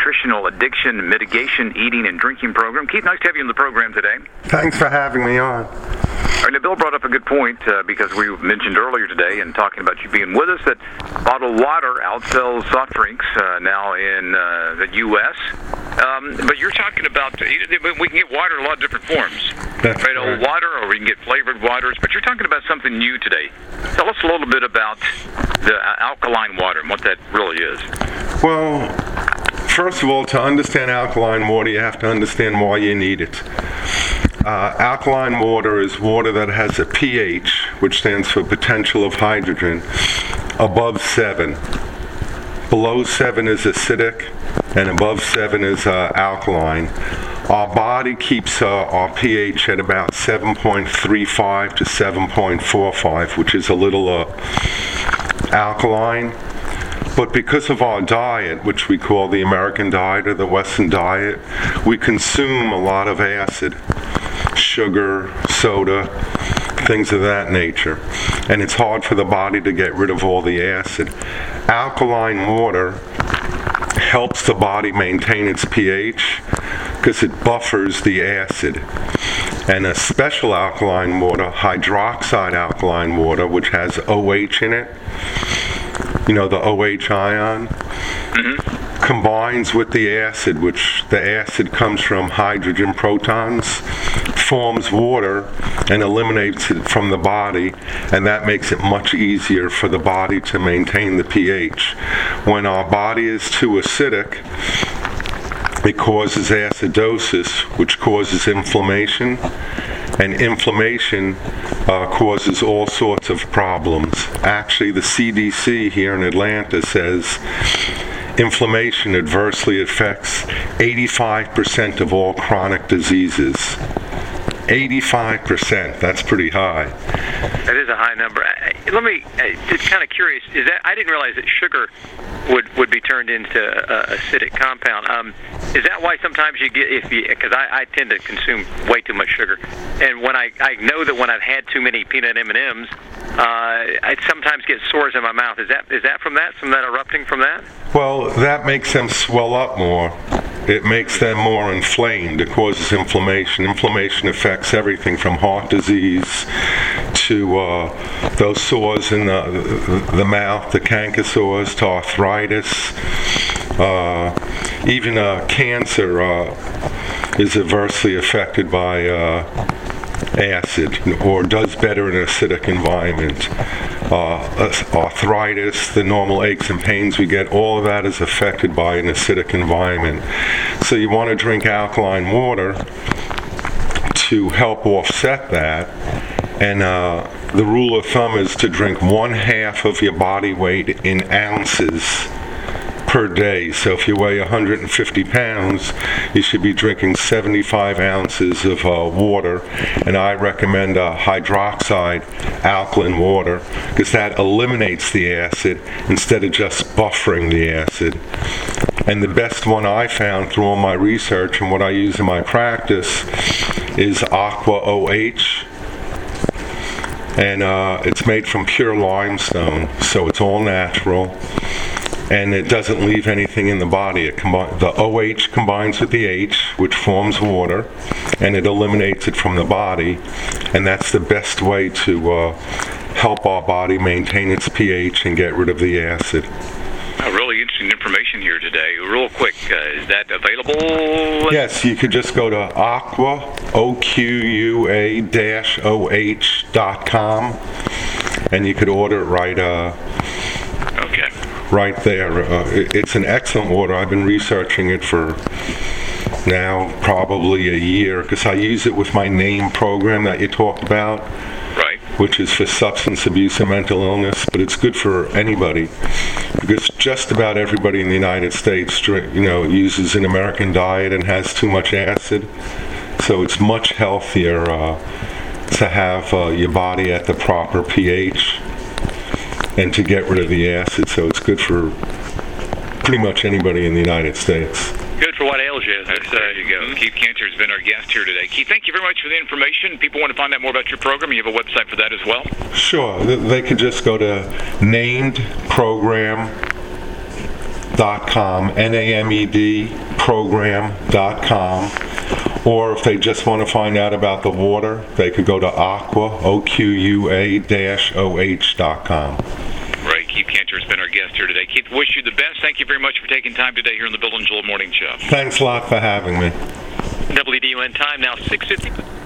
nutritional addiction mitigation eating and drinking program. Keith, nice to have you on the program today. Thanks for having me on. All right, now Bill brought up a good point because we mentioned earlier today and talking about you being with us that bottled water outsells soft drinks now in the U.S. But you're talking about, we can get water in a lot of different forms. That's right, old water, or we can get flavored waters. But you're talking about something new today. Tell us a little bit about the alkaline water and what that really is. Well, first of all, to understand alkaline water, you have to understand why you need it. Alkaline water is water that has a pH, which stands for potential of hydrogen, above 7. Below 7 is acidic, and above 7 is alkaline. Our body keeps our pH at about 7.35 to 7.45, which is a little alkaline. But because of our diet, which we call the American diet or the Western diet, we consume a lot of acid, sugar, soda, things of that nature. And it's hard for the body to get rid of all the acid. Alkaline water helps the body maintain its pH because it buffers the acid. And a special alkaline water, hydroxide alkaline water, which has OH in it, you know, the OH ion, combines with the acid, which the acid comes from hydrogen protons, forms water and eliminates it from the body, and that makes it much easier for the body to maintain the pH. When our body is too acidic, it causes acidosis, which causes inflammation, and inflammation causes all sorts of problems. Actually, the CDC here in Atlanta says inflammation adversely affects 85% of all chronic diseases. 85%, that's pretty high. That is a high number. Let me, just kind of curious, is that, I didn't realize that sugar would be turned into acidic compound. Is that why sometimes you get, because I tend to consume way too much sugar, and when I know that when I've had too many peanut M&Ms, I sometimes get sores in my mouth. Is that from that erupting from that? Well, that makes them swell up more. It makes them more inflamed. It causes inflammation. Inflammation affects everything from heart disease to those sores in the mouth, the canker sores, to arthritis. Even cancer is adversely affected by acid, or does better in an acidic environment. Arthritis, the normal aches and pains we get, all of that is affected by an acidic environment. So you want to drink alkaline water to help offset that. And the rule of thumb is to drink 1/2 of your body weight in ounces per day. So if you weigh 150 pounds, you should be drinking 75 ounces of water, and I recommend hydroxide alkaline water because that eliminates the acid instead of just buffering the acid. And the best one I found through all my research and what I use in my practice is Aqua OH, and it's made from pure limestone, so it's all natural. And it doesn't leave anything in the body. The OH combines with the H, which forms water, and it eliminates it from the body. And that's the best way to help our body maintain its pH and get rid of the acid. Really interesting information here today. Real quick, is that available? Yes, you could just go to Aqua, OQUA-OH.com, and you could order it right there. It's an excellent water. I've been researching it for now probably a year because I use it with my NAME program that you talked about, right, which is for substance abuse and mental illness, but it's good for anybody because just about everybody in the United States, uses an American diet and has too much acid. So it's much healthier to have your body at the proper pH and to get rid of the acid, so it's good for pretty much anybody in the United States. Good for what ails you. There you go. Keith Cantor has been our guest here today. Keith, thank you very much for the information. People want to find out more about your program. You have a website for that as well? Sure. They could just go to namedprogram.com program.com. Or if they just want to find out about the water, they could go to OQUA-OH.com. Right. Keith Cantor has been our guest here today. Keith, wish you the best. Thank you very much for taking time today here on the Bill and Joel Morning Show. Thanks a lot for having me. WDUN time now 6:50.